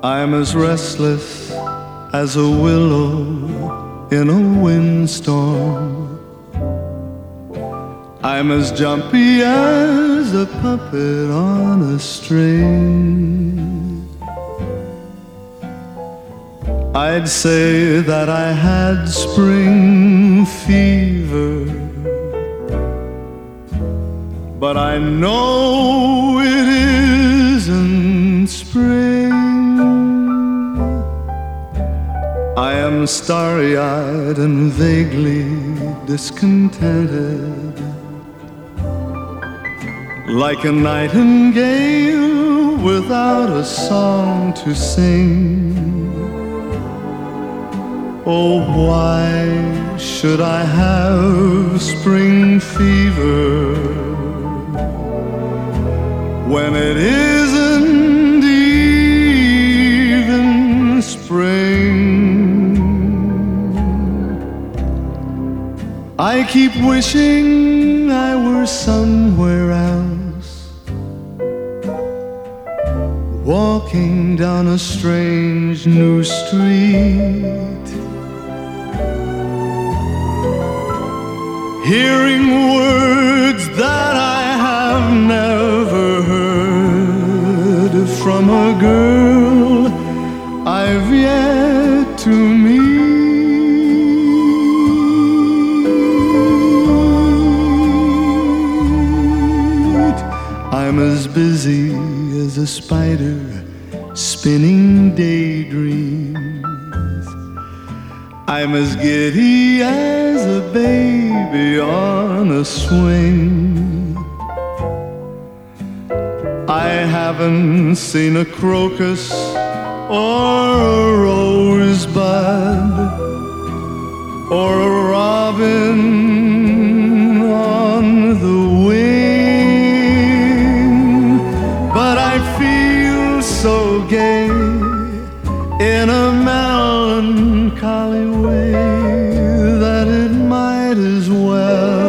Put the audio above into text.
I'm as restless as a willow in a windstorm. I'm as jumpy as a puppet on a string. I'd say that I had spring fever, but I know it isn't spring. I am starry-eyed and vaguely discontented, like a nightingale without a song to sing. Oh, why should I have spring fever when it isn't even spring? I keep wishing I were somewhere else, walking down a strange new street, hearing words that I have never heard from a girl I've yet to meet. I'm as busy as a spider spinning daydreams. I'm as giddy as a baby on a swing. I haven't seen a crocus or a rosebud or a robin on the wing, but I feel so gay in a melancholy way that it might as well